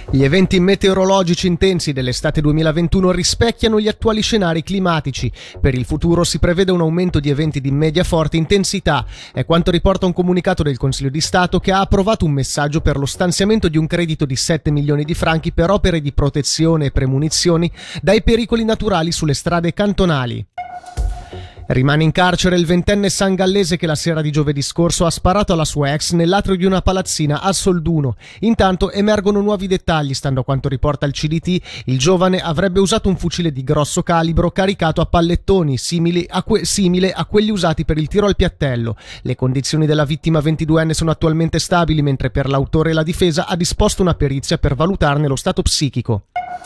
Gli eventi meteorologici intensi dell'estate 2021 rispecchiano gli attuali scenari climatici. Per il futuro si prevede un aumento di eventi di media-forte intensità. È quanto riporta un comunicato del Consiglio di Stato, che ha approvato un messaggio per lo stanziamento di un credito di 7 milioni di franchi per opere di protezione e premunizioni dai pericoli naturali sulle strade cantonali. Rimane in carcere il 20enne sangallese che la sera di giovedì scorso ha sparato alla sua ex nell'atrio di una palazzina a Solduno. Intanto emergono nuovi dettagli. Stando a quanto riporta il CDT, il giovane avrebbe usato un fucile di grosso calibro caricato a pallettoni, simile a quelli usati per il tiro al piattello. Le condizioni della vittima 22enne sono attualmente stabili, mentre per l'autore la difesa ha disposto una perizia per valutarne lo stato psichico.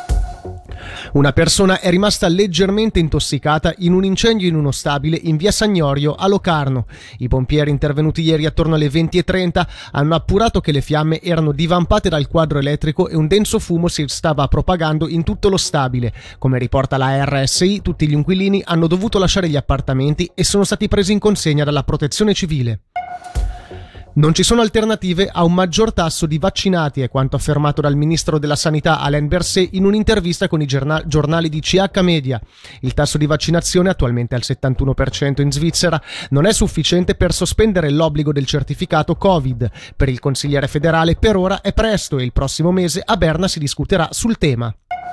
Una persona è rimasta leggermente intossicata in un incendio in uno stabile in via Sagnorio a Locarno. I pompieri, intervenuti ieri attorno alle 20:30, hanno appurato che le fiamme erano divampate dal quadro elettrico e un denso fumo si stava propagando in tutto lo stabile. Come riporta la RSI, tutti gli inquilini hanno dovuto lasciare gli appartamenti e sono stati presi in consegna dalla Protezione Civile. Non ci sono alternative a un maggior tasso di vaccinati, è quanto affermato dal ministro della Sanità Alain Berset in un'intervista con i giornali di CH Media. Il tasso di vaccinazione, attualmente al 71% in Svizzera, non è sufficiente per sospendere l'obbligo del certificato Covid. Per il consigliere federale per ora è presto e il prossimo mese a Berna si discuterà sul tema.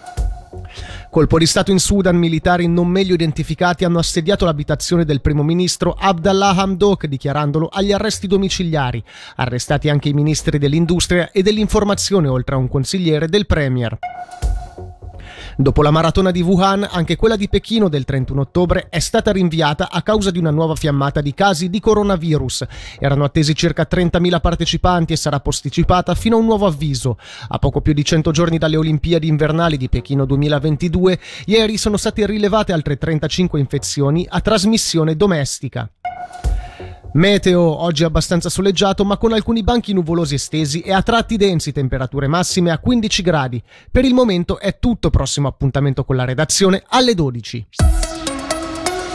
Colpo di Stato in Sudan, militari non meglio identificati hanno assediato l'abitazione del primo ministro Abdallah Hamdok, dichiarandolo agli arresti domiciliari. Arrestati anche i ministri dell'industria e dell'informazione, oltre a un consigliere del premier. Dopo la maratona di Wuhan, anche quella di Pechino del 31 ottobre è stata rinviata a causa di una nuova fiammata di casi di coronavirus. Erano attesi circa 30.000 partecipanti e sarà posticipata fino a un nuovo avviso. A poco più di 100 giorni dalle Olimpiadi invernali di Pechino 2022, ieri sono state rilevate altre 35 infezioni a trasmissione domestica. Meteo, oggi abbastanza soleggiato ma con alcuni banchi nuvolosi estesi e a tratti densi, temperature massime a 15 gradi. Per il momento è tutto, prossimo appuntamento con la redazione alle 12.